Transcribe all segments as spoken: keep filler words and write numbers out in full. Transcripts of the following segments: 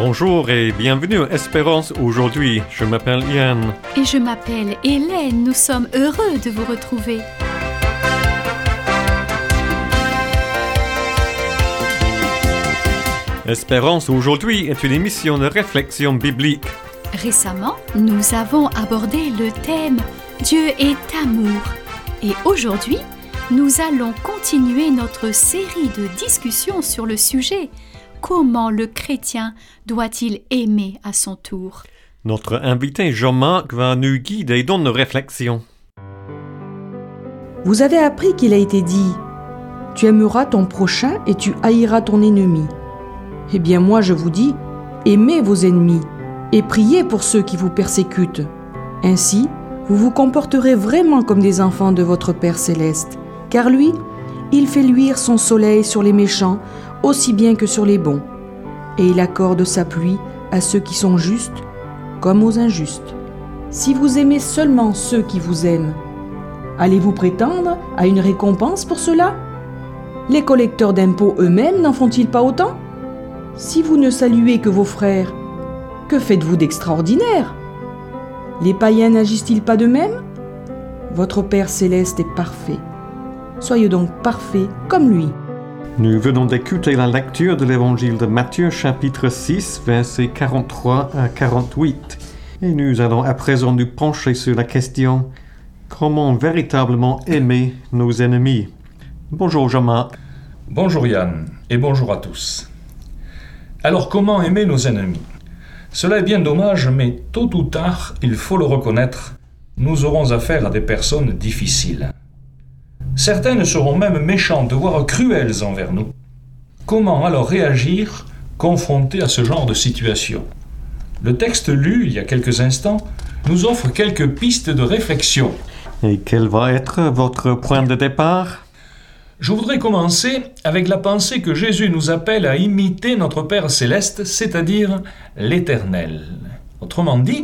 Bonjour et bienvenue à Espérance aujourd'hui. Je m'appelle Yann. Et je m'appelle Hélène. Nous sommes heureux de vous retrouver. Espérance aujourd'hui est une émission de réflexion biblique. Récemment, nous avons abordé le thème « Dieu est amour ». Et aujourd'hui, nous allons continuer notre série de discussions sur le sujet « Comment le chrétien doit-il aimer à son tour ?» Notre invité Jean-Marc va nous guider dans nos réflexions. Vous avez appris qu'il a été dit « Tu aimeras ton prochain et tu haïras ton ennemi ». Eh bien moi je vous dis, aimez vos ennemis et priez pour ceux qui vous persécutent. Ainsi, vous vous comporterez vraiment comme des enfants de votre Père Céleste, car lui, il fait luire son soleil sur les méchants aussi bien que sur les bons, et il accorde sa pluie à ceux qui sont justes comme aux injustes. Si vous aimez seulement ceux qui vous aiment, allez-vous prétendre à une récompense pour cela ? Les collecteurs d'impôts eux-mêmes n'en font-ils pas autant ? Si vous ne saluez que vos frères, que faites-vous d'extraordinaire ? Les païens n'agissent-ils pas de même ? Votre Père Céleste est parfait. Soyez donc parfaits comme lui. Nous venons d'écouter la lecture de l'évangile de Matthieu, chapitre six, versets quarante-trois à quarante-huit. Et nous allons à présent nous pencher sur la question « Comment véritablement aimer nos ennemis ?» Bonjour Jean-Marc. Bonjour Yann, et bonjour à tous. Alors comment aimer nos ennemis ? Cela est bien dommage, mais tôt ou tard, il faut le reconnaître, nous aurons affaire à des personnes difficiles. Certaines seront même méchantes, voire cruelles envers nous. Comment alors réagir, confronté à ce genre de situation ? Le texte lu il y a quelques instants nous offre quelques pistes de réflexion. Et quel va être votre point de départ ? Je voudrais commencer avec la pensée que Jésus nous appelle à imiter notre Père Céleste, c'est-à-dire l'Éternel. Autrement dit,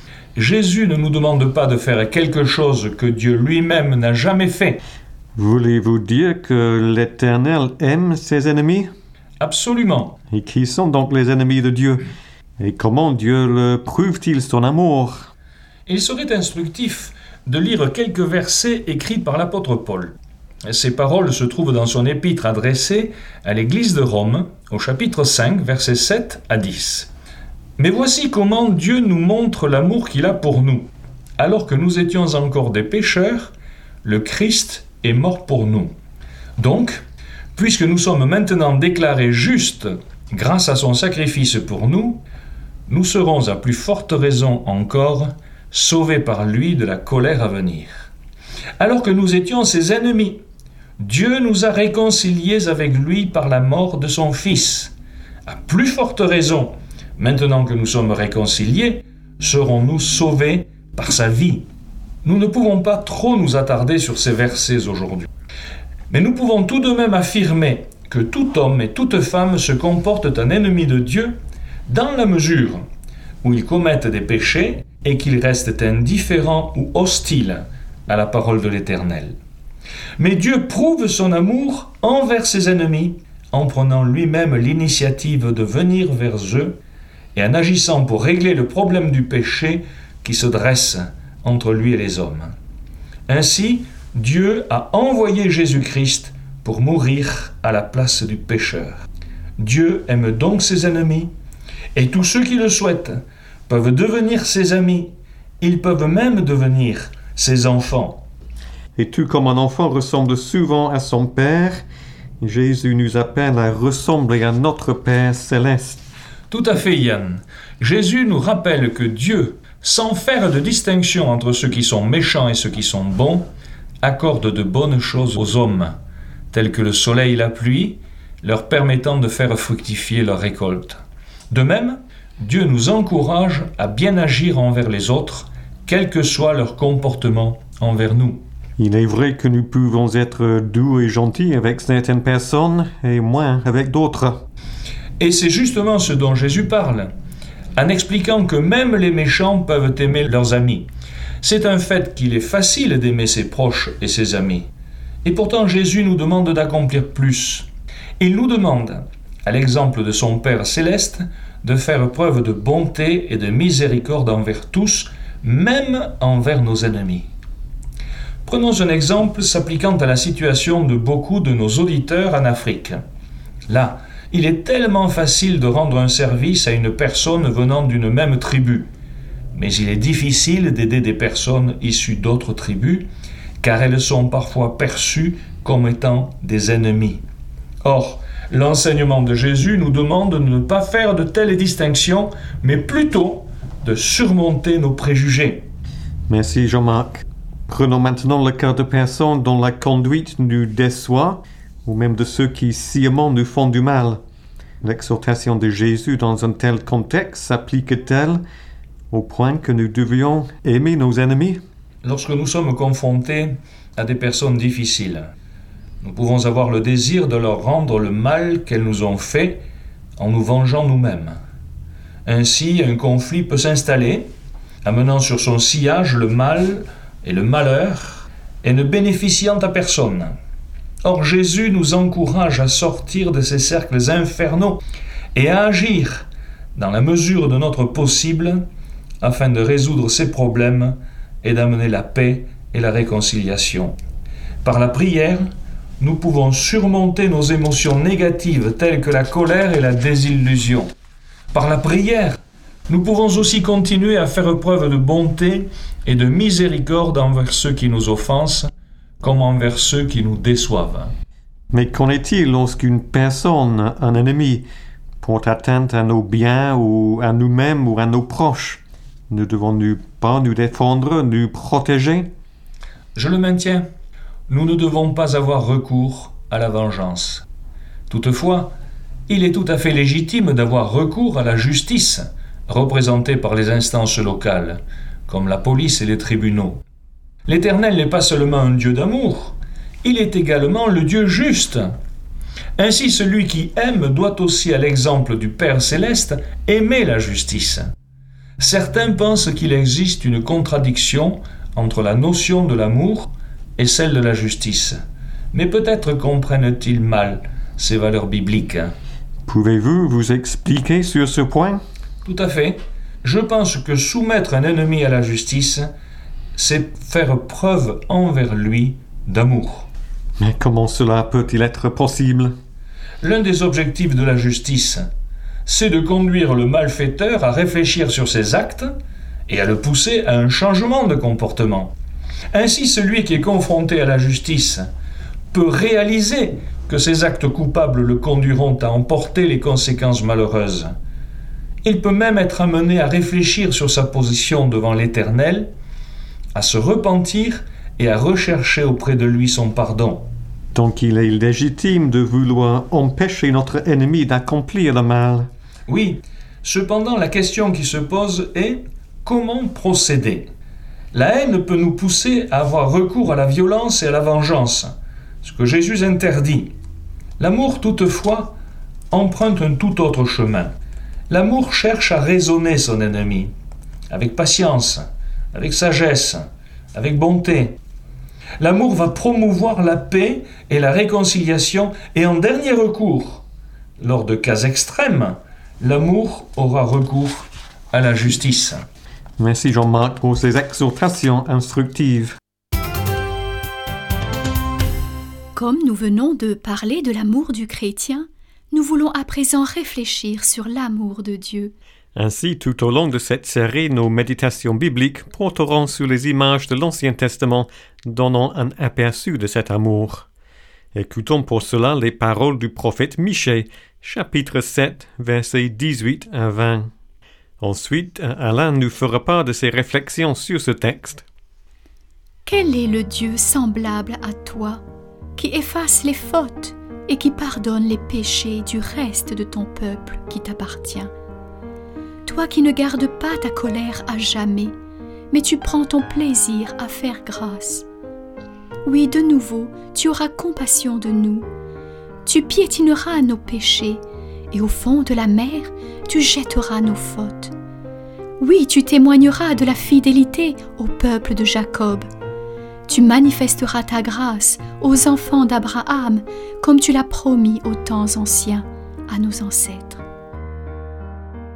Jésus ne nous demande pas de faire quelque chose que Dieu lui-même n'a jamais fait. Voulez-vous dire que l'Éternel aime ses ennemis ? Absolument. Et qui sont donc les ennemis de Dieu ? Et comment Dieu le prouve-t-il son amour ? Il serait instructif de lire quelques versets écrits par l'apôtre Paul. Ces paroles se trouvent dans son épître adressée à l'église de Rome, au chapitre cinq, versets sept à dix. « Mais voici comment Dieu nous montre l'amour qu'il a pour nous. Alors que nous étions encore des pécheurs, le Christ est mort pour nous. Donc, puisque nous sommes maintenant déclarés justes grâce à son sacrifice pour nous, nous serons à plus forte raison encore sauvés par lui de la colère à venir. Alors que nous étions ses ennemis, Dieu nous a réconciliés avec lui par la mort de son Fils. À plus forte raison, maintenant que nous sommes réconciliés, serons-nous sauvés par sa vie. Nous ne pouvons pas trop nous attarder sur ces versets aujourd'hui. Mais nous pouvons tout de même affirmer que tout homme et toute femme se comportent en ennemis de Dieu dans la mesure où ils commettent des péchés et qu'ils restent indifférents ou hostiles à la parole de l'Éternel. Mais Dieu prouve son amour envers ses ennemis en prenant lui-même l'initiative de venir vers eux et en agissant pour régler le problème du péché qui se dresse entre lui et les hommes. Ainsi, Dieu a envoyé Jésus-Christ pour mourir à la place du pécheur. Dieu aime donc ses ennemis et tous ceux qui le souhaitent peuvent devenir ses amis. Ils peuvent même devenir ses enfants. Et tout comme un enfant ressemble souvent à son Père, Jésus nous appelle à ressembler à notre Père Céleste. Tout à fait, Yann. Jésus nous rappelle que Dieu, sans faire de distinction entre ceux qui sont méchants et ceux qui sont bons, accorde de bonnes choses aux hommes, telles que le soleil et la pluie, leur permettant de faire fructifier leur récolte. De même, Dieu nous encourage à bien agir envers les autres, quel que soit leur comportement envers nous. Il est vrai que nous pouvons être doux et gentils avec certaines personnes et moins avec d'autres. Et c'est justement ce dont Jésus parle, en expliquant que même les méchants peuvent aimer leurs amis. C'est un fait qu'il est facile d'aimer ses proches et ses amis. Et pourtant Jésus nous demande d'accomplir plus. Il nous demande, à l'exemple de son Père céleste, de faire preuve de bonté et de miséricorde envers tous, même envers nos ennemis. Prenons un exemple s'appliquant à la situation de beaucoup de nos auditeurs en Afrique. Là, il est tellement facile de rendre un service à une personne venant d'une même tribu, mais il est difficile d'aider des personnes issues d'autres tribus, car elles sont parfois perçues comme étant des ennemis. Or, l'enseignement de Jésus nous demande de ne pas faire de telles distinctions, mais plutôt de surmonter nos préjugés. Merci Jean-Marc. Prenons maintenant le cas de personnes dont la conduite nous déçoit, ou même de ceux qui sciemment nous font du mal. L'exhortation de Jésus dans un tel contexte s'applique-t-elle au point que nous devions aimer nos ennemis? Lorsque nous sommes confrontés à des personnes difficiles, nous pouvons avoir le désir de leur rendre le mal qu'elles nous ont fait en nous vengeant nous-mêmes. Ainsi, un conflit peut s'installer, amenant sur son sillage le mal et le malheur, et ne bénéficiant à personne. Or, Jésus nous encourage à sortir de ces cercles infernaux et à agir dans la mesure de notre possible afin de résoudre ces problèmes et d'amener la paix et la réconciliation. Par la prière, nous pouvons surmonter nos émotions négatives telles que la colère et la désillusion. Par la prière, nous pouvons aussi continuer à faire preuve de bonté et de miséricorde envers ceux qui nous offensent, comme envers ceux qui nous déçoivent. Mais qu'en est-il lorsqu'une personne, un ennemi, porte atteinte à nos biens ou à nous-mêmes ou à nos proches? Ne devons-nous pas nous défendre, nous protéger? Je le maintiens. Nous ne devons pas avoir recours à la vengeance. Toutefois, il est tout à fait légitime d'avoir recours à la justice, représentée par les instances locales, comme la police et les tribunaux. L'Éternel n'est pas seulement un Dieu d'amour, il est également le Dieu juste. Ainsi, celui qui aime doit aussi, à l'exemple du Père céleste, aimer la justice. Certains pensent qu'il existe une contradiction entre la notion de l'amour et celle de la justice. Mais peut-être comprennent-ils mal ces valeurs bibliques. Pouvez-vous vous expliquer sur ce point? Tout à fait. Je pense que soumettre un ennemi à la justice, c'est faire preuve envers lui d'amour. Mais comment cela peut-il être possible? L'un des objectifs de la justice, c'est de conduire le malfaiteur à réfléchir sur ses actes et à le pousser à un changement de comportement. Ainsi, celui qui est confronté à la justice peut réaliser que ses actes coupables le conduiront à emporter les conséquences malheureuses. Il peut même être amené à réfléchir sur sa position devant l'Éternel, à se repentir et à rechercher auprès de lui son pardon. Donc il est légitime de vouloir empêcher notre ennemi d'accomplir le mal. Oui, cependant la question qui se pose est comment procéder? La haine peut nous pousser à avoir recours à la violence et à la vengeance, ce que Jésus interdit. L'amour, toutefois, emprunte un tout autre chemin. L'amour cherche à raisonner son ennemi, avec patience, avec sagesse, avec bonté. L'amour va promouvoir la paix et la réconciliation, et en dernier recours, lors de cas extrêmes, l'amour aura recours à la justice. Merci Jean-Marc pour ces exhortations instructives. Comme nous venons de parler de l'amour du chrétien, nous voulons à présent réfléchir sur l'amour de Dieu. Ainsi, tout au long de cette série, nos méditations bibliques porteront sur les images de l'Ancien Testament, donnant un aperçu de cet amour. Écoutons pour cela les paroles du prophète Michée, chapitre sept, versets dix-huit à vingt. Ensuite, Alain nous fera part de ses réflexions sur ce texte. Quel est le Dieu semblable à toi, qui efface les fautes et qui pardonne les péchés du reste de ton peuple qui t'appartient? Toi qui ne gardes pas ta colère à jamais, mais tu prends ton plaisir à faire grâce. Oui, de nouveau, tu auras compassion de nous. Tu piétineras nos péchés, et au fond de la mer, tu jetteras nos fautes. Oui, tu témoigneras de la fidélité au peuple de Jacob. Tu manifesteras ta grâce aux enfants d'Abraham, comme tu l'as promis aux temps anciens, à nos ancêtres.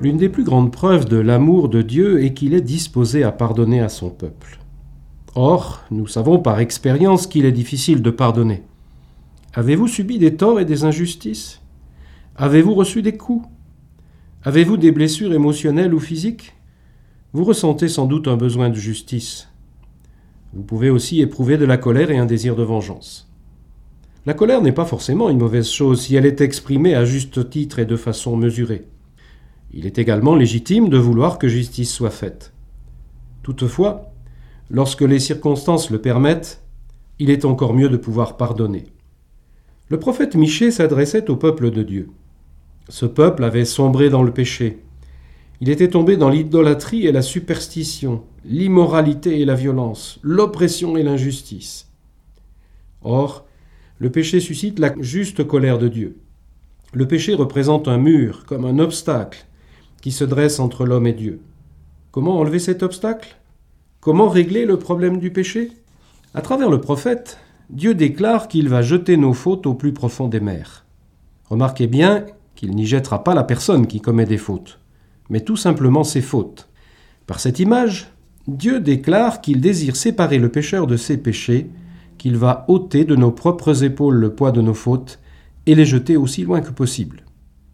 L'une des plus grandes preuves de l'amour de Dieu est qu'il est disposé à pardonner à son peuple. Or, nous savons par expérience qu'il est difficile de pardonner. Avez-vous subi des torts et des injustices ? Avez-vous reçu des coups ? Avez-vous des blessures émotionnelles ou physiques ? Vous ressentez sans doute un besoin de justice. Vous pouvez aussi éprouver de la colère et un désir de vengeance. La colère n'est pas forcément une mauvaise chose si elle est exprimée à juste titre et de façon mesurée. Il est également légitime de vouloir que justice soit faite. Toutefois, lorsque les circonstances le permettent, il est encore mieux de pouvoir pardonner. Le prophète Michée s'adressait au peuple de Dieu. Ce peuple avait sombré dans le péché. Il était tombé dans l'idolâtrie et la superstition, l'immoralité et la violence, l'oppression et l'injustice. Or, le péché suscite la juste colère de Dieu. Le péché représente un mur, comme un obstacle, qui se dresse entre l'homme et Dieu. Comment enlever cet obstacle ? Comment régler le problème du péché ? À travers le prophète, Dieu déclare qu'il va jeter nos fautes au plus profond des mers. Remarquez bien qu'il n'y jettera pas la personne qui commet des fautes, mais tout simplement ses fautes. Par cette image, Dieu déclare qu'il désire séparer le pécheur de ses péchés, qu'il va ôter de nos propres épaules le poids de nos fautes et les jeter aussi loin que possible.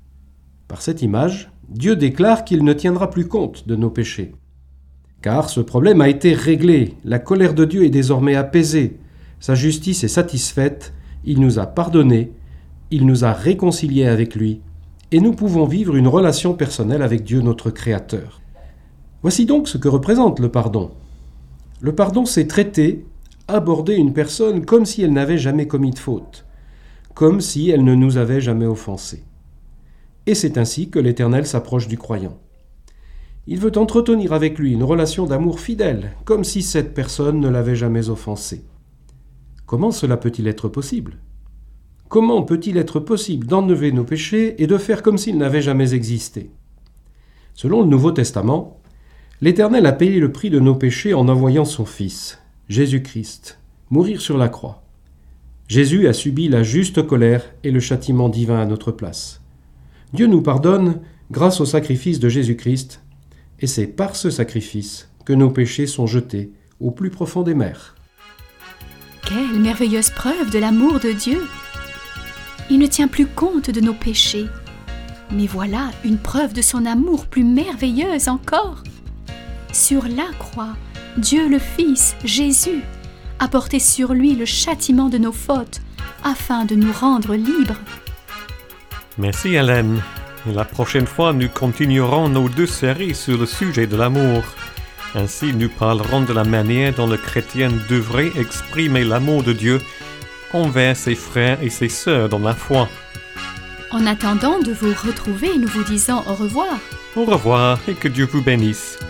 Par cette image, Dieu déclare qu'il ne tiendra plus compte de nos péchés. Car ce problème a été réglé, la colère de Dieu est désormais apaisée, sa justice est satisfaite, il nous a pardonnés, il nous a réconciliés avec lui, et nous pouvons vivre une relation personnelle avec Dieu notre Créateur. Voici donc ce que représente le pardon. Le pardon, c'est traiter, aborder une personne comme si elle n'avait jamais commis de faute, comme si elle ne nous avait jamais offensés. Et c'est ainsi que l'Éternel s'approche du croyant. Il veut entretenir avec lui une relation d'amour fidèle, comme si cette personne ne l'avait jamais offensé. Comment cela peut-il être possible ? Comment peut-il être possible d'enlever nos péchés et de faire comme s'ils n'avaient jamais existé ? Selon le Nouveau Testament, l'Éternel a payé le prix de nos péchés en envoyant son Fils, Jésus-Christ, mourir sur la croix. Jésus a subi la juste colère et le châtiment divin à notre place. Dieu nous pardonne grâce au sacrifice de Jésus-Christ, et c'est par ce sacrifice que nos péchés sont jetés au plus profond des mers. Quelle merveilleuse preuve de l'amour de Dieu! Il ne tient plus compte de nos péchés. Mais voilà une preuve de son amour plus merveilleuse encore. Sur la croix, Dieu le Fils, Jésus, a porté sur lui le châtiment de nos fautes, afin de nous rendre libres. Merci Hélène. Et la prochaine fois, nous continuerons nos deux séries sur le sujet de l'amour. Ainsi, nous parlerons de la manière dont le chrétien devrait exprimer l'amour de Dieu envers ses frères et ses sœurs dans la foi. En attendant de vous retrouver, nous vous disons au revoir. Au revoir et que Dieu vous bénisse.